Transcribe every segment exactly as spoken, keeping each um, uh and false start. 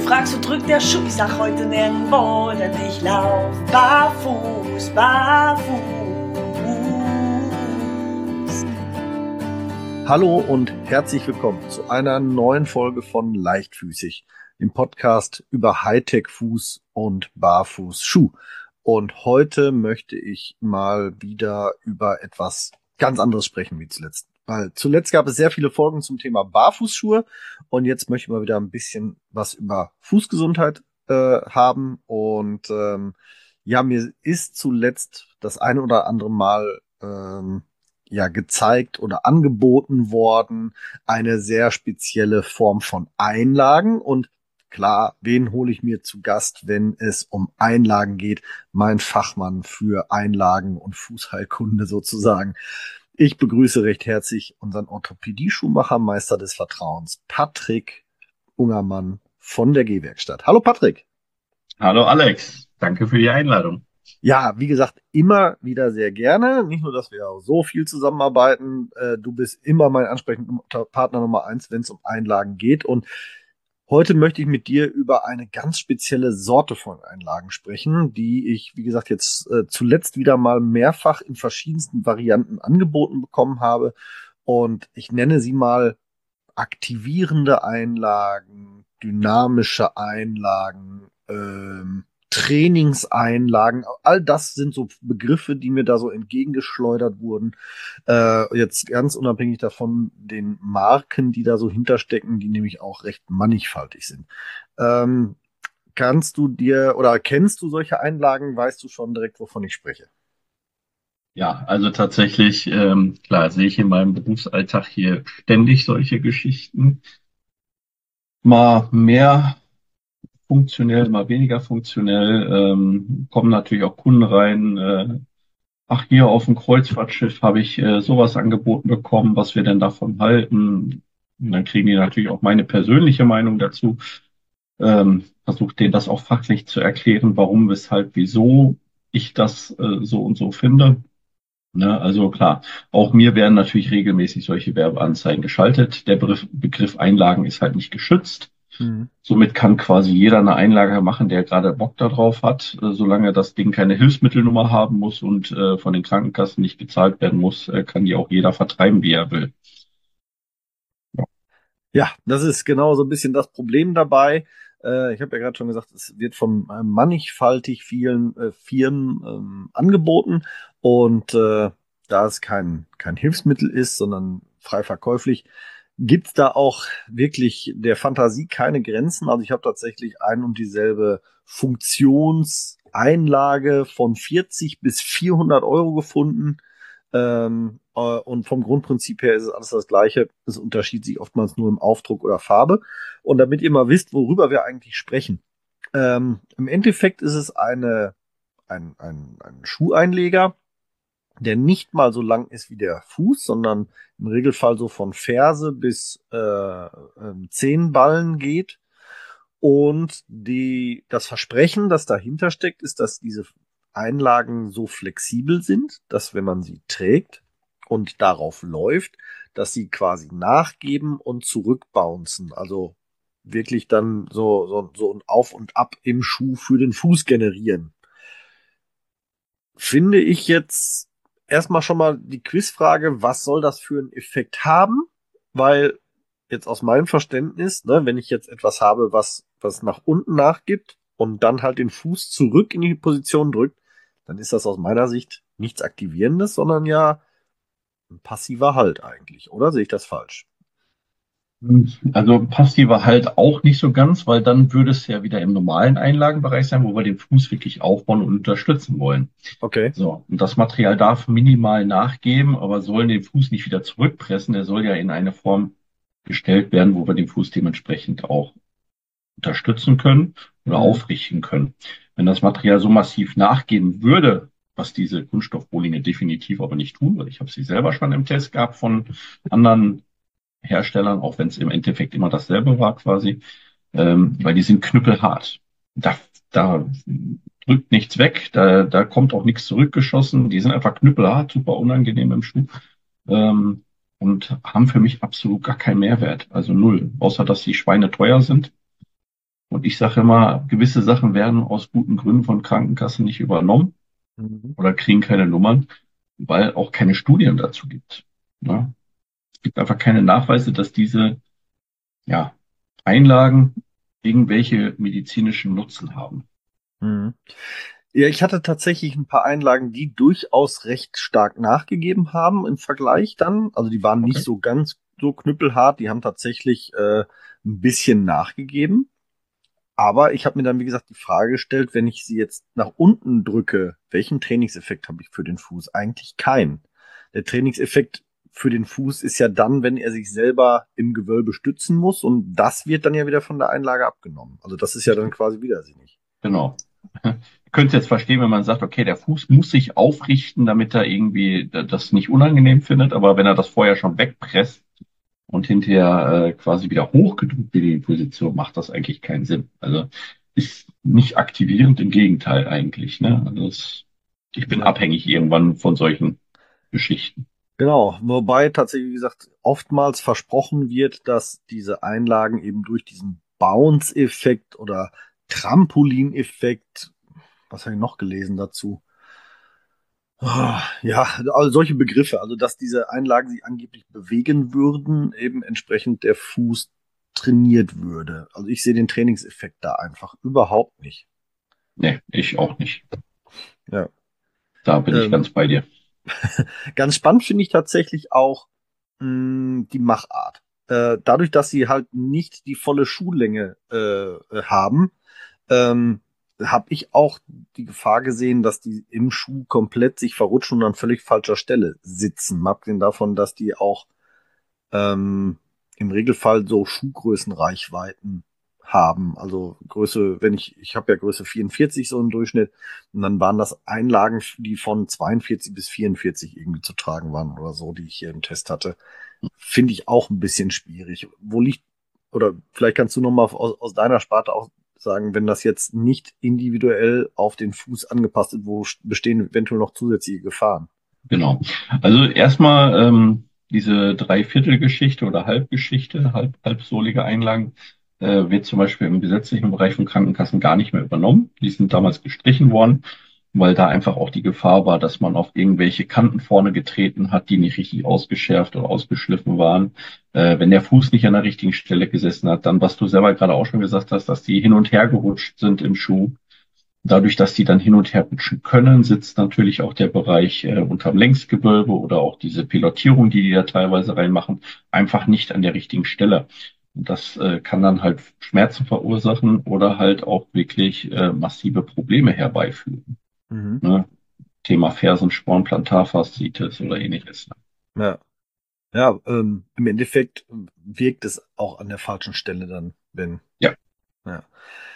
fragst, wo drückt der Schuh? Ich sag heute nirgendwo, denn ich lauf barfuß, barfuß. Hallo und herzlich willkommen zu einer neuen Folge von Leichtfüßig, dem Podcast über Hightech-Fuß und Barfußschuh. Und heute möchte ich mal wieder über etwas ganz anderes sprechen wie zuletzt. Weil zuletzt gab es sehr viele Folgen zum Thema Barfußschuhe und jetzt möchte ich mal wieder ein bisschen was über Fußgesundheit äh, haben. Und ähm, ja, mir ist zuletzt das eine oder andere Mal ähm, ja gezeigt oder angeboten worden, eine sehr spezielle Form von Einlagen. Und klar, wen hole ich mir zu Gast, wenn es um Einlagen geht? Mein Fachmann für Einlagen und Fußheilkunde sozusagen. Ich begrüße recht herzlich unseren Orthopädie-Schuhmacher, Meister des Vertrauens, Patrick Ungermann von der Gehwerkstatt. Hallo Patrick. Hallo Alex, danke für die Einladung. Ja, wie gesagt, immer wieder sehr gerne. Nicht nur, dass wir auch so viel zusammenarbeiten. Äh, du bist immer mein Ansprechpartner Nummer eins, wenn es um Einlagen geht. Und heute möchte ich mit dir über eine ganz spezielle Sorte von Einlagen sprechen, die ich, wie gesagt, jetzt äh, zuletzt wieder mal mehrfach in verschiedensten Varianten angeboten bekommen habe. Und ich nenne sie mal aktivierende Einlagen, dynamische Einlagen, ähm, Trainingseinlagen. All das sind so Begriffe, die mir da so entgegengeschleudert wurden. Äh, jetzt ganz unabhängig davon den Marken, die da so hinterstecken, die nämlich auch recht mannigfaltig sind. Ähm, kannst du dir oder kennst du solche Einlagen? Weißt du schon direkt, wovon ich spreche? Ja, also tatsächlich, ähm, klar, sehe ich in meinem Berufsalltag hier ständig solche Geschichten. Mal mehr funktionell, mal weniger funktionell. Ähm, kommen natürlich auch Kunden rein. Äh, ach, hier auf dem Kreuzfahrtschiff habe ich äh, sowas angeboten bekommen, was wir denn davon halten. Und dann kriegen die natürlich auch meine persönliche Meinung dazu. Ähm, versuche denen das auch fachlich zu erklären, warum, weshalb, wieso ich das äh, so und so finde. Ne, also klar, auch mir werden natürlich regelmäßig solche Werbeanzeigen geschaltet. Der Begriff, Begriff Einlagen ist halt nicht geschützt. Mhm. Somit kann quasi jeder eine Einlage machen, der gerade Bock darauf hat, äh, solange das Ding keine Hilfsmittelnummer haben muss und äh, von den Krankenkassen nicht gezahlt werden muss, äh, kann die auch jeder vertreiben, wie er will. Ja. Ja, das ist genau so ein bisschen das Problem dabei. Äh, ich habe ja gerade schon gesagt, es wird von äh, mannigfaltig vielen äh, Firmen ähm, angeboten. Und äh, da es kein, kein Hilfsmittel ist, sondern frei verkäuflich, gibt's da auch wirklich der Fantasie keine Grenzen. Also ich habe tatsächlich ein und dieselbe Funktionseinlage von vierzig bis vierhundert Euro gefunden. Ähm, äh, und vom Grundprinzip her ist es alles das Gleiche. Es unterschied sich oftmals nur im Aufdruck oder Farbe. Und damit ihr mal wisst, worüber wir eigentlich sprechen. Ähm, im Endeffekt ist es eine, ein, ein, ein Schuheinleger, der nicht mal so lang ist wie der Fuß, sondern im Regelfall so von Ferse bis äh, ähm, Zehenballen geht. Und die, das Versprechen, das dahinter steckt, ist, dass diese Einlagen so flexibel sind, dass wenn man sie trägt und darauf läuft, dass sie quasi nachgeben und zurückbouncen. Also wirklich dann so, so, so ein Auf und Ab im Schuh für den Fuß generieren. Finde ich jetzt erstmal schon mal die Quizfrage, was soll das für einen Effekt haben? Weil jetzt aus meinem Verständnis, ne, wenn ich jetzt etwas habe, was, was nach unten nachgibt und dann halt den Fuß zurück in die Position drückt, dann ist das aus meiner Sicht nichts Aktivierendes, sondern ja ein passiver Halt eigentlich, oder sehe ich das falsch? Also passiver halt auch nicht so ganz, weil dann würde es ja wieder im normalen Einlagenbereich sein, wo wir den Fuß wirklich aufbauen und unterstützen wollen. Okay. So, und das Material darf minimal nachgeben, aber soll den Fuß nicht wieder zurückpressen. Er soll ja in eine Form gestellt werden, wo wir den Fuß dementsprechend auch unterstützen können oder Mhm. aufrichten können. Wenn das Material so massiv nachgeben würde, was diese Kunststoffrohlinge definitiv aber nicht tun, weil ich habe sie selber schon im Test gehabt von anderen Herstellern, auch wenn es im Endeffekt immer dasselbe war quasi, ähm, weil die sind knüppelhart. Da, da drückt nichts weg, da, da kommt auch nichts zurückgeschossen. Die sind einfach knüppelhart, super unangenehm im Schuh ähm, und haben für mich absolut gar keinen Mehrwert, also null, außer dass die Schweine teuer sind Und ich sage immer, gewisse Sachen werden aus guten Gründen von Krankenkassen nicht übernommen Mhm. oder kriegen keine Nummern, weil auch keine Studien dazu gibt. Ne? Es gibt einfach keine Nachweise, dass diese ja, Einlagen irgendwelche medizinischen Nutzen haben. Mhm. Ja, ich hatte tatsächlich ein paar Einlagen, die durchaus recht stark nachgegeben haben im Vergleich dann. Also die waren nicht Okay. so ganz so knüppelhart, die haben tatsächlich äh, ein bisschen nachgegeben. Aber ich habe mir dann, wie gesagt, die Frage gestellt, wenn ich sie jetzt nach unten drücke, welchen Trainingseffekt habe ich für den Fuß? Eigentlich keinen. Der Trainingseffekt für den Fuß ist ja dann, wenn er sich selber im Gewölbe stützen muss, und das wird dann ja wieder von der Einlage abgenommen. Also das ist ja dann quasi widersinnig. Genau. Ihr könnt es jetzt verstehen, wenn man sagt, okay, der Fuß muss sich aufrichten, damit er irgendwie das nicht unangenehm findet, aber wenn er das vorher schon wegpresst und hinterher äh, quasi wieder hochgedrückt wird in die Position, macht das eigentlich keinen Sinn. Also ist nicht aktivierend, im Gegenteil eigentlich. Ne? Also es, ich bin Ja. abhängig irgendwann von solchen Geschichten. Genau, wobei tatsächlich, wie gesagt, oftmals versprochen wird, dass diese Einlagen eben durch diesen Bounce-Effekt oder Trampolin-Effekt, was habe ich noch gelesen dazu? Ah, ja, also solche Begriffe, also dass diese Einlagen sich angeblich bewegen würden, eben entsprechend der Fuß trainiert würde. Also ich sehe den Trainingseffekt da einfach überhaupt nicht. Nee, ich auch nicht. Ja. Da bin ich Ähm, ganz bei dir. Ganz spannend finde ich tatsächlich auch mh, die Machart. Äh, dadurch, dass sie halt nicht die volle Schuhlänge äh, äh, haben, ähm, habe ich auch die Gefahr gesehen, dass die im Schuh komplett sich verrutschen und an völlig falscher Stelle sitzen. Mal abgesehen davon, dass die auch ähm, im Regelfall so Schuhgrößenreichweiten haben. Also Größe, wenn ich, ich habe ja Größe vierundvierzig so im Durchschnitt, und dann waren das Einlagen, die von zweiundvierzig bis vierundvierzig irgendwie zu tragen waren oder so, die ich hier im Test hatte. Finde ich auch ein bisschen schwierig. Wo liegt, oder vielleicht kannst du noch mal aus, aus deiner Sparte auch sagen, wenn das jetzt nicht individuell auf den Fuß angepasst ist, wo bestehen eventuell noch zusätzliche Gefahren? Genau. Also erstmal ähm, diese Dreiviertelgeschichte oder Halbgeschichte, halb, halbsohlige Einlagen, äh, wird zum Beispiel im gesetzlichen Bereich von Krankenkassen gar nicht mehr übernommen. Die sind damals gestrichen worden, weil da einfach auch die Gefahr war, dass man auf irgendwelche Kanten vorne getreten hat, die nicht richtig ausgeschärft oder ausgeschliffen waren. Äh, wenn der Fuß nicht an der richtigen Stelle gesessen hat, dann, was du selber gerade auch schon gesagt hast, dass die hin und her gerutscht sind im Schuh. Dadurch, dass die dann hin und her rutschen können, sitzt natürlich auch der Bereich äh, unterm Längsgewölbe oder auch diese Pilotierung, die die da teilweise reinmachen, einfach nicht an der richtigen Stelle. Und das äh, kann dann halt Schmerzen verursachen oder halt auch wirklich äh, massive Probleme herbeiführen. Mhm. Ne? Thema Fersensporn, Plantarfaszitis oder ähnliches. Ja. Ja, ähm, im Endeffekt wirkt es auch an der falschen Stelle dann, wenn, Ja, ja.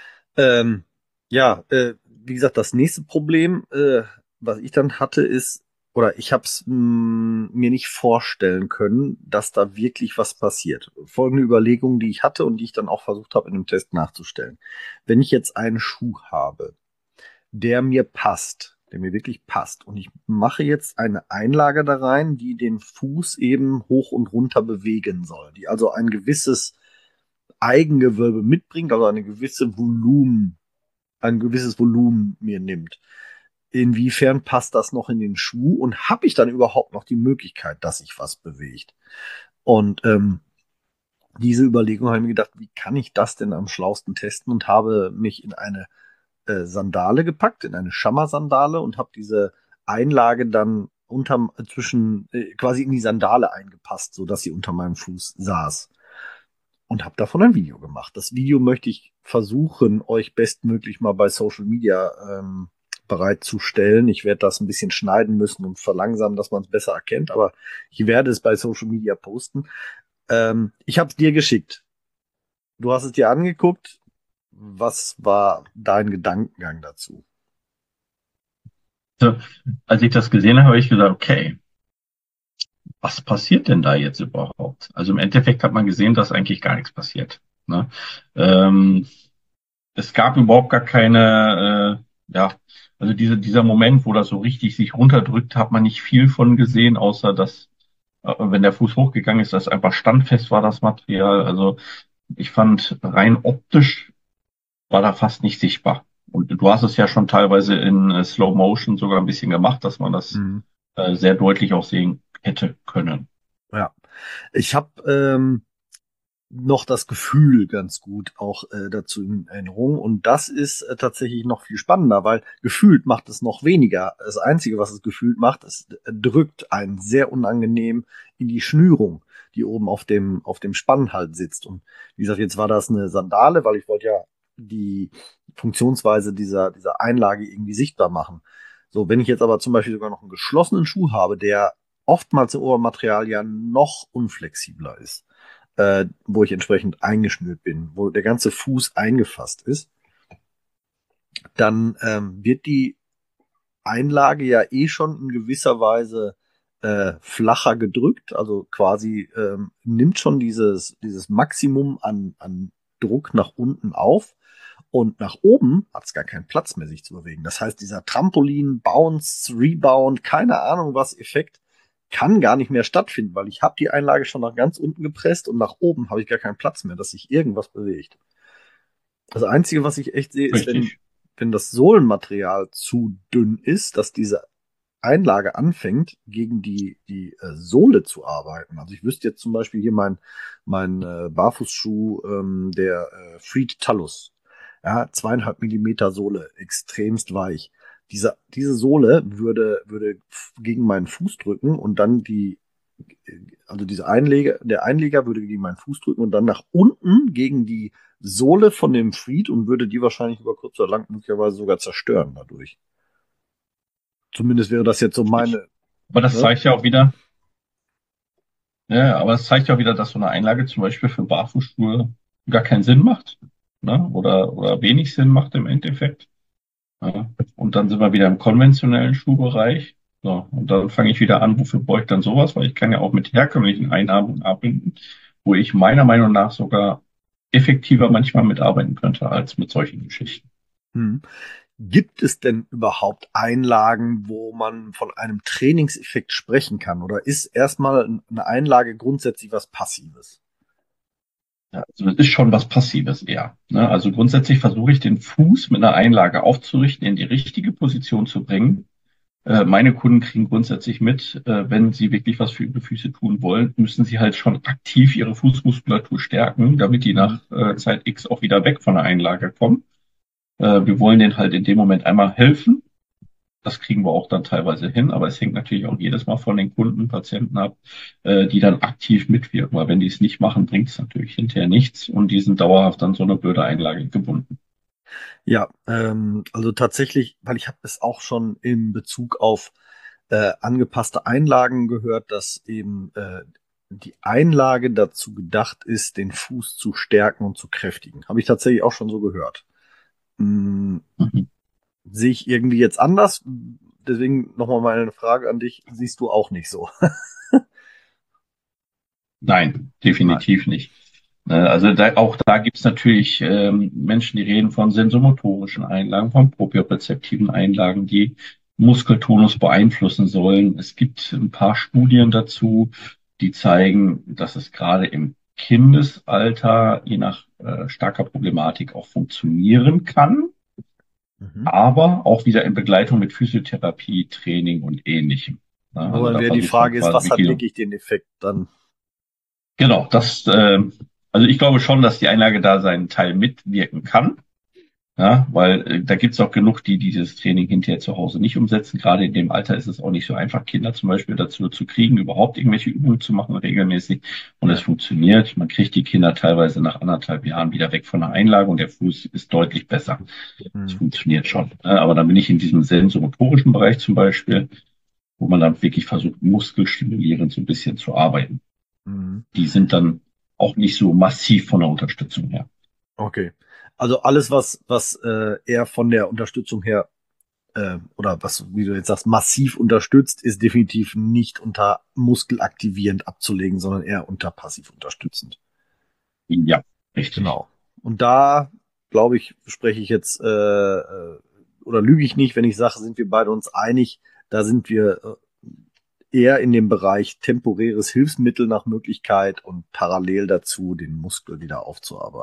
Ähm, ja, äh, wie gesagt, das nächste Problem, äh, was ich dann hatte, ist, oder ich habe es mir nicht vorstellen können, dass da wirklich was passiert. Folgende Überlegungen, die ich hatte und die ich dann auch versucht habe, in dem Test nachzustellen. Wenn ich jetzt einen Schuh habe, der mir passt, der mir wirklich passt. Und ich mache jetzt eine Einlage da rein, die den Fuß eben hoch und runter bewegen soll, die also ein gewisses Eigengewölbe mitbringt, also eine gewisse Volumen, ein gewisses Volumen mir nimmt. Inwiefern passt das noch in den Schuh und habe ich dann überhaupt noch die Möglichkeit, dass sich was bewegt? Und ähm, diese Überlegung habe ich mir gedacht, wie kann ich das denn am schlausten testen, und habe mich in eine äh, Sandale gepackt, in eine Schammer-Sandale, und habe diese Einlage dann unterm, äh, zwischen, äh, quasi in die Sandale eingepasst, so dass sie unter meinem Fuß saß. Und habe davon ein Video gemacht. Das Video möchte ich versuchen, euch bestmöglich mal bei Social Media ähm, bereitzustellen. Ich werde das ein bisschen schneiden müssen und verlangsamen, dass man es besser erkennt, aber ich werde es bei Social Media posten. Ähm, ich habe es dir geschickt. Du hast es dir angeguckt. Was war dein Gedankengang dazu? also, als ich das gesehen habe, habe ich gesagt, okay, was passiert denn da jetzt überhaupt? Also im Endeffekt hat man gesehen, dass eigentlich gar nichts passiert. Ne? Ähm, Es gab überhaupt gar keine, äh, ja, also diese, dieser Moment, wo das so richtig sich runterdrückt, hat man nicht viel von gesehen, außer dass, äh, wenn der Fuß hochgegangen ist, dass einfach standfest war das Material. Also ich fand rein optisch war da fast nicht sichtbar. Und du hast es ja schon teilweise in äh, Slow Motion sogar ein bisschen gemacht, dass man das Mhm. äh, sehr deutlich auch sehen hätte können. Ja. Ich habe ähm, noch das Gefühl ganz gut auch äh, dazu in Erinnerung. Und das ist äh, tatsächlich noch viel spannender, weil gefühlt macht es noch weniger. Das Einzige, was es gefühlt macht, es drückt einen sehr unangenehm in die Schnürung, die oben auf dem, auf dem Spann halt sitzt. Und wie gesagt, jetzt war das eine Sandale, weil ich wollte ja die Funktionsweise dieser, dieser Einlage irgendwie sichtbar machen. So, wenn ich jetzt aber zum Beispiel sogar noch einen geschlossenen Schuh habe, der oftmals im Obermaterial ja noch unflexibler ist, äh, wo ich entsprechend eingeschnürt bin, wo der ganze Fuß eingefasst ist, dann ähm, wird die Einlage ja eh schon in gewisser Weise äh, flacher gedrückt, also quasi ähm, nimmt schon dieses, dieses Maximum an, an Druck nach unten auf und nach oben hat es gar keinen Platz mehr, sich zu bewegen. Das heißt, dieser Trampolin, Bounce, Rebound, keine Ahnung was Effekt kann gar nicht mehr stattfinden, weil ich habe die Einlage schon nach ganz unten gepresst und nach oben habe ich gar keinen Platz mehr, dass sich irgendwas bewegt. Das Einzige, was ich echt sehe, ist, wenn, Richtig. wenn das Sohlenmaterial zu dünn ist, dass diese Einlage anfängt, gegen die, die äh, Sohle zu arbeiten. Also ich wüsste jetzt zum Beispiel hier mein, mein äh, Barfußschuh, ähm, der äh, Freed Talus. Ja, zweieinhalb Millimeter Sohle, extremst weich. Diese, diese Sohle würde, würde f- gegen meinen Fuß drücken und dann die, also diese Einleger, der Einleger würde gegen meinen Fuß drücken und dann nach unten gegen die Sohle von dem Freed und würde die wahrscheinlich über kurz oder lang möglicherweise sogar zerstören dadurch. Zumindest wäre das jetzt so Richtig. meine, Aber das ne? zeigt ja auch wieder, ja, aber es zeigt ja auch wieder, dass so eine Einlage zum Beispiel für Barfußschuhe gar keinen Sinn macht, ne? Oder, oder wenig Sinn macht im Endeffekt. Ja. Und dann sind wir wieder im konventionellen Schuhbereich. So, und dann fange ich wieder an, wofür brauche ich dann sowas? Weil ich kann ja auch mit herkömmlichen Einarmungen arbeiten, wo ich meiner Meinung nach sogar effektiver manchmal mitarbeiten könnte als mit solchen Geschichten. Hm. Gibt es denn überhaupt Einlagen, wo man von einem Trainingseffekt sprechen kann? Oder ist erstmal eine Einlage grundsätzlich was Passives? Ja, also das ist schon was Passives eher. Ne? Also grundsätzlich versuche ich den Fuß mit einer Einlage aufzurichten, in die richtige Position zu bringen. Äh, meine Kunden kriegen grundsätzlich mit, äh, wenn sie wirklich was für ihre Füße tun wollen, müssen sie halt schon aktiv ihre Fußmuskulatur stärken, damit die Mhm. nach äh, Zeit X auch wieder weg von der Einlage kommen. Äh, wir wollen denen halt in dem Moment einmal helfen. Das kriegen wir auch dann teilweise hin, aber es hängt natürlich auch jedes Mal von den Kunden, Patienten ab, äh, die dann aktiv mitwirken, weil wenn die es nicht machen, bringt es natürlich hinterher nichts und die sind dauerhaft an so eine blöde Einlage gebunden. Ja, ähm, also tatsächlich, weil ich habe es auch schon in Bezug auf äh, angepasste Einlagen gehört, dass eben äh, die Einlage dazu gedacht ist, den Fuß zu stärken und zu kräftigen. Habe ich tatsächlich auch schon so gehört. Hm, Mhm. sehe ich irgendwie jetzt anders? Deswegen nochmal meine Frage an dich. Siehst du auch nicht so? Nein, Nein. definitiv nicht. Äh, Also da, auch da gibt's natürlich ähm, Menschen, die reden von sensomotorischen Einlagen, von propriozeptiven Einlagen, die Muskeltonus beeinflussen sollen. Es gibt ein paar Studien dazu, die zeigen, dass es gerade im Kindesalter je nach äh, starker Problematik auch funktionieren kann, Mhm. aber auch wieder in Begleitung mit Physiotherapie, Training und Ähnlichem. Ja, Nur also dann da wäre die versucht man Frage ist, quasi was hat wirklich. wirklich den Effekt dann? Genau, das, äh, also ich glaube schon, dass die Einlage da seinen Teil mitwirken kann. Ja, weil äh, da gibt's auch genug, die dieses Training hinterher zu Hause nicht umsetzen. Gerade in dem Alter ist es auch nicht so einfach, Kinder zum Beispiel dazu zu kriegen, überhaupt irgendwelche Übungen zu machen regelmäßig. Und es Ja. funktioniert. Man kriegt die Kinder teilweise nach anderthalb Jahren wieder weg von der Einlage und der Fuß ist deutlich besser. Es Mhm. funktioniert schon. Ja, aber dann bin ich in diesem sensomotorischen Bereich zum Beispiel, wo man dann wirklich versucht, muskelstimulierend so ein bisschen zu arbeiten. Mhm. Die sind dann auch nicht so massiv von der Unterstützung her. Okay. Also alles, was, was äh, eher von der Unterstützung her äh, oder was, wie du jetzt sagst, massiv unterstützt, ist definitiv nicht unter muskelaktivierend abzulegen, sondern eher unter passiv unterstützend. Ja, richtig. Genau. Und da, glaube ich, spreche ich jetzt, äh, äh, oder lüge ich nicht, wenn ich sage, sind wir beide uns einig, da sind wir äh, eher in dem Bereich temporäres Hilfsmittel nach Möglichkeit und parallel dazu den Muskel wieder aufzuarbeiten.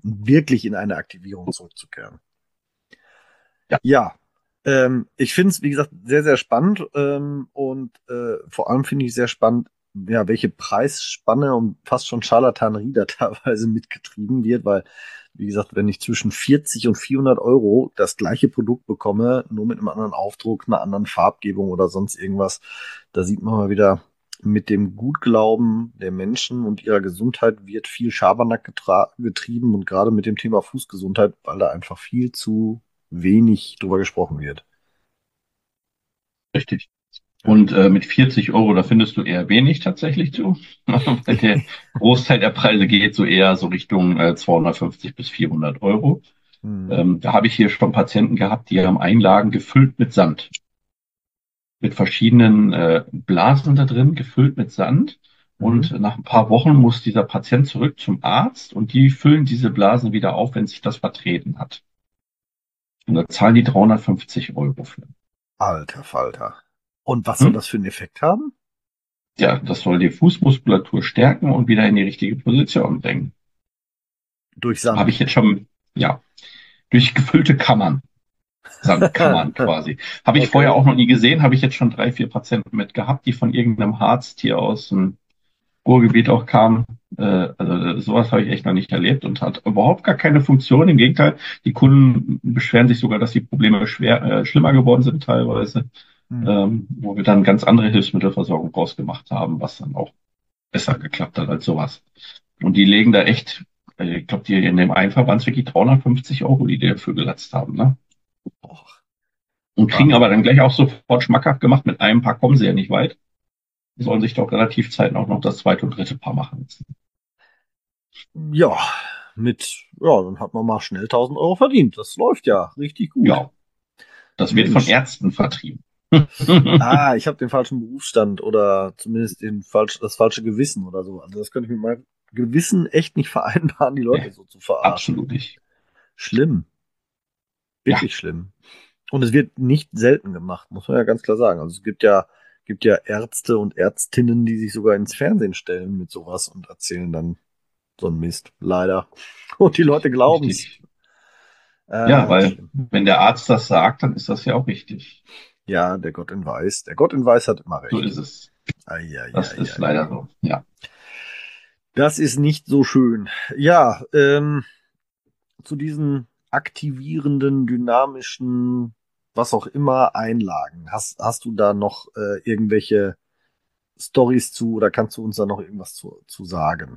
wirklich in eine Aktivierung zurückzukehren. Ja. Ja, ähm, ich finde es, wie gesagt, sehr, sehr spannend ähm, und äh, vor allem finde ich sehr spannend, ja, welche Preisspanne und fast schon Scharlatanerie da teilweise mitgetrieben wird, weil, wie gesagt, wenn ich zwischen vierzig und vierhundert Euro das gleiche Produkt bekomme, nur mit einem anderen Aufdruck, einer anderen Farbgebung oder sonst irgendwas, da sieht man mal wieder, mit dem Gutglauben der Menschen und ihrer Gesundheit wird viel Schabernack getra- getrieben und gerade mit dem Thema Fußgesundheit, weil da einfach viel zu wenig drüber gesprochen wird. Richtig. Ja. Und äh, mit vierzig Euro, da findest du eher wenig tatsächlich zu. Weil der Großteil der Preise geht so eher so Richtung äh, zweihundertfünfzig bis vierhundert Euro. Hm. Ähm, da habe ich hier schon Patienten gehabt, die haben Einlagen gefüllt mit Sand. Mit verschiedenen äh, Blasen da drin, gefüllt mit Sand. Und Mhm. nach ein paar Wochen muss dieser Patient zurück zum Arzt und die füllen diese Blasen wieder auf, wenn sich das vertreten hat. Und da zahlen die dreihundertfünfzig Euro für. Alter Falter. Und was soll Hm? das für einen Effekt haben? Ja, das soll die Fußmuskulatur stärken und wieder in die richtige Position bringen. Durch Habe ich Sand. jetzt schon, ja, durch gefüllte Kammern, Sandkammern quasi. Habe ich vorher Okay. auch noch nie gesehen, habe ich jetzt schon drei, vier Patienten mit gehabt, die von irgendeinem Arzt hier aus dem Ruhrgebiet auch kamen. Äh, also sowas habe ich echt noch nicht erlebt und hat überhaupt gar keine Funktion. Im Gegenteil, die Kunden beschweren sich sogar, dass die Probleme schwer, äh, schlimmer geworden sind teilweise, Hm. ähm, wo wir dann ganz andere Hilfsmittelversorgung rausgemacht haben, was dann auch besser geklappt hat als sowas. Und die legen da echt, äh, ich glaube, die in dem einen Verband wirklich dreihundertfünfzig Euro, die die dafür gelatzt haben, ne? Och, Und kriegen aber Wahnsinn. dann gleich auch sofort schmackhaft gemacht. Mit einem Paar kommen sie ja nicht weit. Die sollen sich doch relativ zeitnah auch noch das zweite und dritte Paar machen. Ja, mit, ja, dann hat man mal schnell tausend Euro verdient. Das läuft ja richtig gut. Ja, das wird von Mensch. Ärzten vertrieben. Ah, ich habe den falschen Berufsstand oder zumindest den falsch, das falsche Gewissen oder so. Also das könnte ich mit meinem Gewissen echt nicht vereinbaren, die Leute Nee, so zu verarschen. absolut nicht. Schlimm. Ja, Wirklich schlimm. Und es wird nicht selten gemacht, muss man ja ganz klar sagen. Also es gibt ja, gibt ja Ärzte und Ärztinnen, die sich sogar ins Fernsehen stellen mit sowas und erzählen dann so einen Mist. Leider. Und die Leute glauben's. richtig. Ja, Äh, weil schlimm. wenn der Arzt das sagt, dann ist das ja auch richtig. Ja, der Gott in Weiß. Der Gott in Weiß hat immer So recht. ist es. Das ist Eieieiei. leider so. Ja. Das ist nicht so schön. Ja, ähm, zu diesen aktivierenden, dynamischen, was auch immer Einlagen. Hast, hast du da noch äh, irgendwelche Stories zu oder kannst du uns da noch irgendwas zu, zu sagen?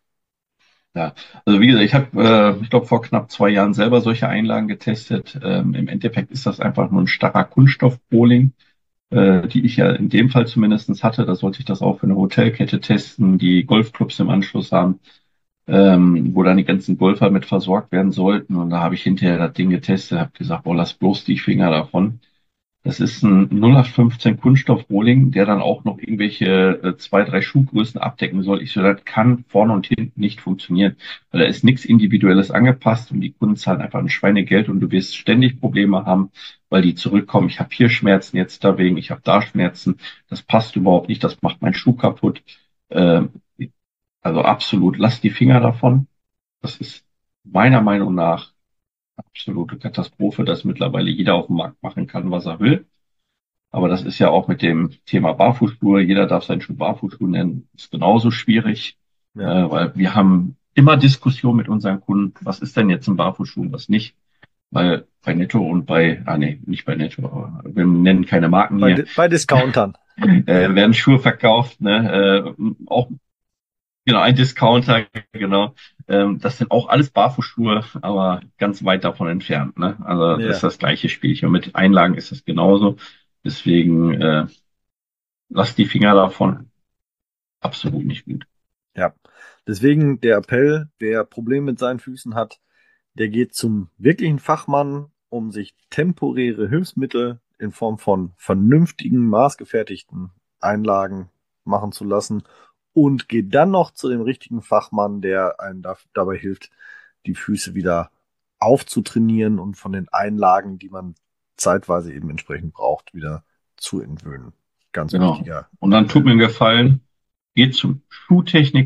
Ja, also wie gesagt, ich habe, äh, ich glaube, vor knapp zwei Jahren selber solche Einlagen getestet. Ähm, im Endeffekt ist das einfach nur ein starrer Kunststoffbowling, äh, die ich ja in dem Fall zumindestens hatte. Da sollte ich das auch für eine Hotelkette testen, die Golfclubs im Anschluss haben, ähm, wo dann die ganzen Golfer mit versorgt werden sollten. Und da habe ich hinterher das Ding getestet, habe gesagt, boah, lass bloß die Finger davon. Das ist ein null acht fünfzehn Kunststoff-Rohling, der dann auch noch irgendwelche äh, zwei, drei Schuhgrößen abdecken soll. Ich so, das kann vorne und hinten nicht funktionieren, weil da ist nichts Individuelles angepasst und die Kunden zahlen einfach ein Schweinegeld und du wirst ständig Probleme haben, weil die zurückkommen. Ich habe hier Schmerzen jetzt da wegen, ich habe da Schmerzen. Das passt überhaupt nicht, das macht meinen Schuh kaputt. Ähm, also absolut, lass die Finger davon. Das ist meiner Meinung nach absolute Katastrophe, dass mittlerweile jeder auf dem Markt machen kann, was er will. Aber das ist ja auch mit dem Thema Barfußschuhe. Jeder darf seinen Schuh Barfußschuh nennen. Ist genauso schwierig, äh, Ja. weil wir haben immer Diskussion mit unseren Kunden. Was ist denn jetzt ein Barfußschuh und was nicht? Weil bei Netto und bei, ah nee, nicht bei Netto, aber wir nennen keine Marken Bei, hier, Di- bei Discountern. äh, werden Schuhe verkauft, ne? Äh, auch genau ein Discounter, genau. Ähm, das sind auch alles Barfußschuhe, aber ganz weit davon entfernt, ne? Also das ist Ja. das gleiche Spielchen. Und mit Einlagen ist das genauso. Deswegen äh, lass die Finger davon. Absolut nicht gut. Ja. Deswegen der Appell, wer Probleme mit seinen Füßen hat, der geht zum wirklichen Fachmann, um sich temporäre Hilfsmittel in Form von vernünftigen, maßgefertigten Einlagen machen zu lassen und geht dann noch zu dem richtigen Fachmann, der einem da, dabei hilft, die Füße wieder aufzutrainieren und von den Einlagen, die man zeitweise eben entsprechend braucht, wieder zu entwöhnen. Ganz Genau. wichtiger Und dann tut Appell. mir einen Gefallen, geht zum Schuhtechniker,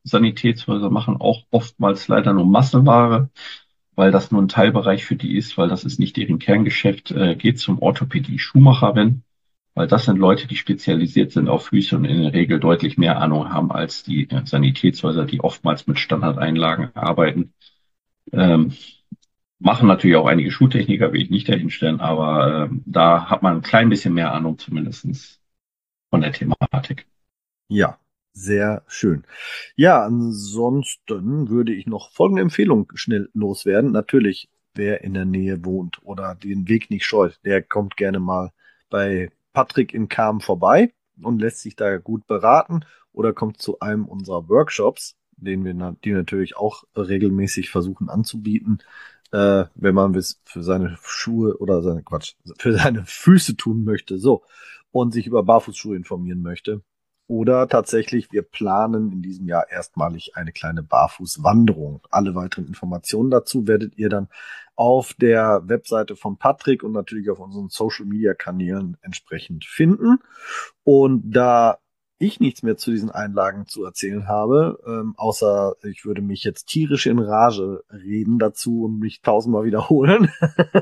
Sanitätshäuser machen auch oftmals leider nur Massenware, weil das nur ein Teilbereich für die ist, weil das ist nicht deren Kerngeschäft. Äh, geht zum Orthopädie-Schuhmacher, wenn, weil das sind Leute, die spezialisiert sind auf Füße und in der Regel deutlich mehr Ahnung haben als die äh, Sanitätshäuser, die oftmals mit Standardeinlagen arbeiten. Ähm, machen natürlich auch einige Schuhtechniker, will ich nicht dahinstellen, aber ähm, da hat man ein klein bisschen mehr Ahnung zumindestens von der Thematik. Ja, sehr schön. Ja, ansonsten würde ich noch folgende Empfehlung schnell loswerden. Natürlich, wer in der Nähe wohnt oder den Weg nicht scheut, der kommt gerne mal bei Patrick in Cham vorbei und lässt sich da gut beraten oder kommt zu einem unserer Workshops, den wir na- die natürlich auch regelmäßig versuchen anzubieten, äh, wenn man es für seine Schuhe oder seine Quatsch, für seine Füße tun möchte, so, und sich über Barfußschuhe informieren möchte. Oder tatsächlich, wir planen in diesem Jahr erstmalig eine kleine Barfußwanderung. Alle weiteren Informationen dazu werdet ihr dann auf der Webseite von Patrick und natürlich auf unseren Social-Media-Kanälen entsprechend finden. Und da ich nichts mehr zu diesen Einlagen zu erzählen habe, ähm, außer ich würde mich jetzt tierisch in Rage reden dazu und mich tausendmal wiederholen.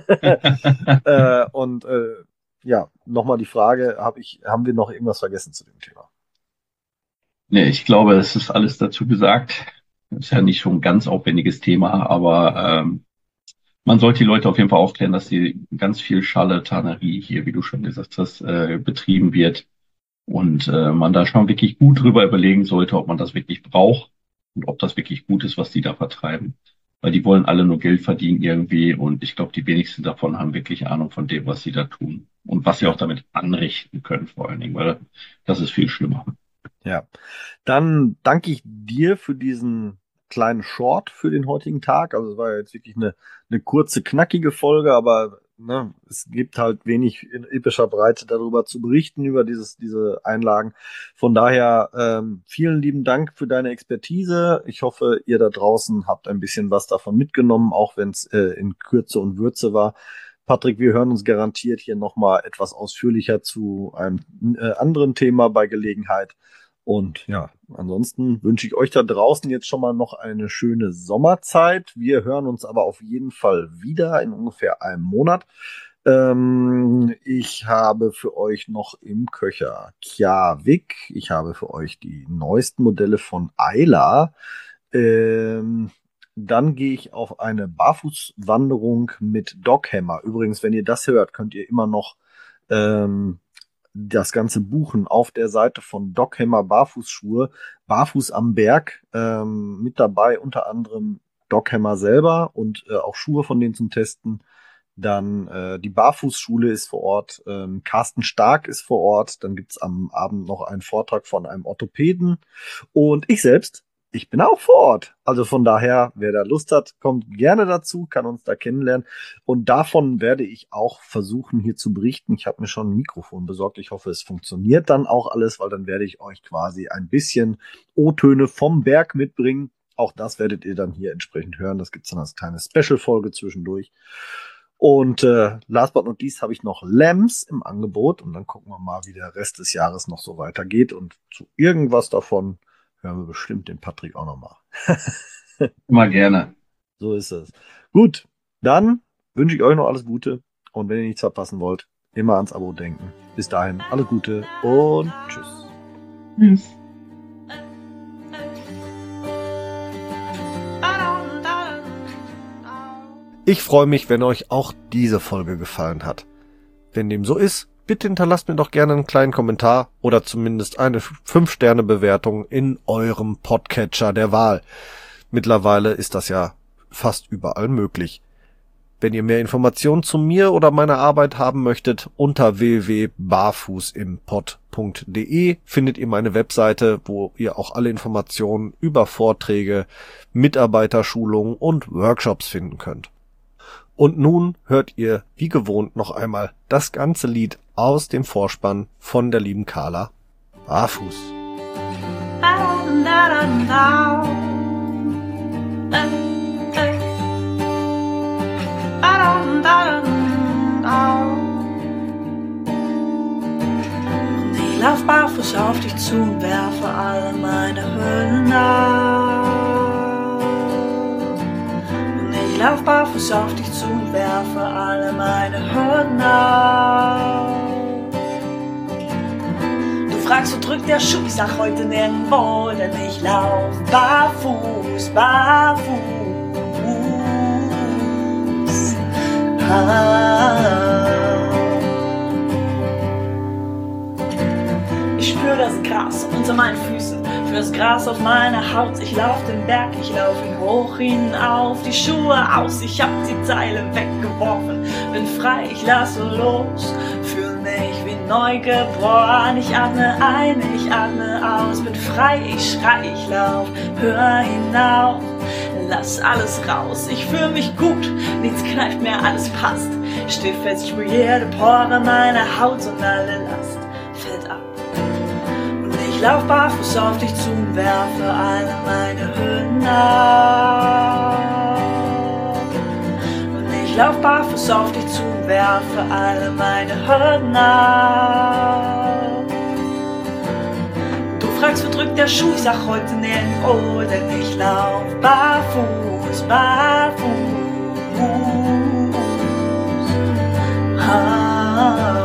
äh, und äh, ja, nochmal die Frage, hab ich, haben wir noch irgendwas vergessen zu dem Thema? Nee, ich glaube, es ist alles dazu gesagt. Ist ja nicht schon ein ganz aufwendiges Thema, aber ähm, man sollte die Leute auf jeden Fall aufklären, dass die ganz viel Scharlatanerie hier, wie du schon gesagt hast, äh, betrieben wird. Und äh, man da schon wirklich gut drüber überlegen sollte, ob man das wirklich braucht und ob das wirklich gut ist, was die da vertreiben. Weil die wollen alle nur Geld verdienen irgendwie und ich glaube, die wenigsten davon haben wirklich Ahnung von dem, was sie da tun und was sie auch Ja. damit anrichten können, vor allen Dingen, weil das ist viel schlimmer. Ja, dann danke ich dir für diesen kleinen Short für den heutigen Tag. Also es war ja jetzt wirklich eine, eine kurze, knackige Folge, aber ne, es gibt halt wenig in epischer Breite darüber zu berichten, über dieses, diese Einlagen. Von daher ähm, vielen lieben Dank für deine Expertise. Ich hoffe, ihr da draußen habt ein bisschen was davon mitgenommen, auch wenn es äh, in Kürze und Würze war. Patrick, wir hören uns garantiert hier nochmal etwas ausführlicher zu einem äh, anderen Thema bei Gelegenheit. Und ja, ansonsten wünsche ich euch da draußen jetzt schon mal noch eine schöne Sommerzeit. Wir hören uns aber auf jeden Fall wieder in ungefähr einem Monat. Ähm, ich habe für euch noch im Köcher Kjavik. Ich habe für euch die neuesten Modelle von Ayla. Ähm, dann gehe ich auf eine Barfußwanderung mit Doghammer. Übrigens, wenn ihr das hört, könnt ihr immer noch ähm, das Ganze buchen auf der Seite von Doghammer Barfußschuhe, Barfuß am Berg, ähm, mit dabei unter anderem Doghammer selber und äh, auch Schuhe von denen zum Testen. Dann äh, die Barfußschule ist vor Ort, ähm, Carsten Stark ist vor Ort, dann gibt's am Abend noch einen Vortrag von einem Orthopäden und ich selbst, ich bin auch vor Ort. Also von daher, wer da Lust hat, kommt gerne dazu, kann uns da kennenlernen. Und davon werde ich auch versuchen, hier zu berichten. Ich habe mir schon ein Mikrofon besorgt. Ich hoffe, es funktioniert dann auch alles, weil dann werde ich euch quasi ein bisschen O-Töne vom Berg mitbringen. Auch das werdet ihr dann hier entsprechend hören. Das gibt's dann als kleine Special-Folge zwischendurch. Und äh, last but not least habe ich noch Lambs im Angebot. Und dann gucken wir mal, wie der Rest des Jahres noch so weitergeht. Und zu irgendwas davon hören wir bestimmt den Patrick auch nochmal. Immer gerne. So ist es. Gut, dann wünsche ich euch noch alles Gute. Und wenn ihr nichts verpassen wollt, immer ans Abo denken. Bis dahin, alles Gute und tschüss. Tschüss. Ich freue mich, wenn euch auch diese Folge gefallen hat. Wenn dem so ist, bitte hinterlasst mir doch gerne einen kleinen Kommentar oder zumindest eine fünf Sterne Bewertung in eurem Podcatcher der Wahl. Mittlerweile ist das ja fast überall möglich. Wenn ihr mehr Informationen zu mir oder meiner Arbeit haben möchtet, unter w w w punkt barfußimpod punkt d e findet ihr meine Webseite, wo ihr auch alle Informationen über Vorträge, Mitarbeiterschulungen und Workshops finden könnt. Und nun hört ihr wie gewohnt noch einmal das ganze Lied aus dem Vorspann von der lieben Carla. Barfuß. Ich lauf barfuß barfuß auf dich zu und werfe alle meine Hürden ab. Und ich lauf barfuß auf dich zu und werfe alle meine Hürden ab. Du fragst, wo drückt der Schuh? Ich sag heute nirgendwo, denn ich lauf barfuß, barfuß. Ich spür das Gras unter meinen Füßen, für das Gras auf meiner Haut. Ich lauf den Berg, ich lauf ihn hoch hinauf, die Schuhe aus, ich hab die Teile weggeworfen. Bin frei, ich lasse los, fühl mich wie neu geboren. Ich atme ein, ich atme aus, bin frei, ich schrei, ich lauf, hör hinauf. Lass alles raus, ich fühl mich gut, nichts kneift mehr, alles passt. Steh fest, spür jede Pore meiner Haut und alle Last fällt ab. Und ich lauf barfuß auf dich zu und werfe alle meine Hürden ab. Und ich lauf barfuß auf dich zu und werfe alle meine Hürden ab. Du fragst, wo drückt der Schuh? Ich sag heute nirgendwo, denn ich lauf barfuß, barfuß. Ah.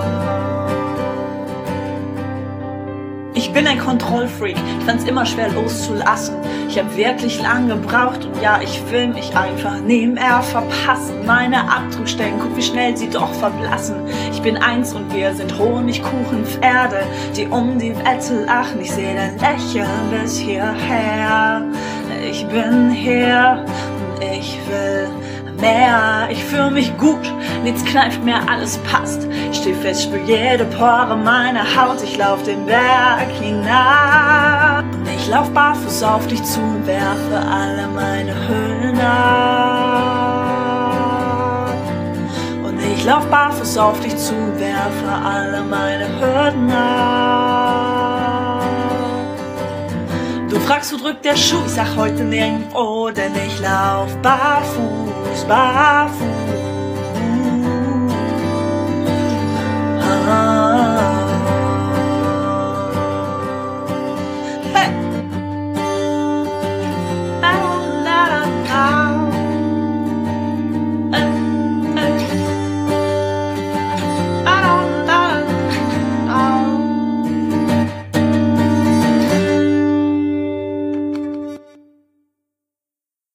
Ich bin ein Kontrollfreak, ich fand's immer schwer loszulassen. Ich hab wirklich lang gebraucht und ja, ich will mich einfach nebenher verpassen. Meine Abdruckstellen, guck wie schnell sie doch verblassen. Ich bin eins und wir sind Honigkuchenpferde, die um die Wette lachen. Ich seh dein Lächeln bis hierher. Ich bin hier und ich will mehr. Ich fühl mich gut, nichts kneift mehr, alles passt. Ich steh fest, spür jede Pore meiner Haut. Ich lauf den Berg hinab. Und ich lauf barfuß auf dich zu und werfe alle meine Hüllen ab. Und ich lauf barfuß auf dich zu und werfe alle meine Hürden ab. Du fragst, wo drückt der Schuh? Ich sag heute nirgendwo, denn ich lauf barfuß, barfuß.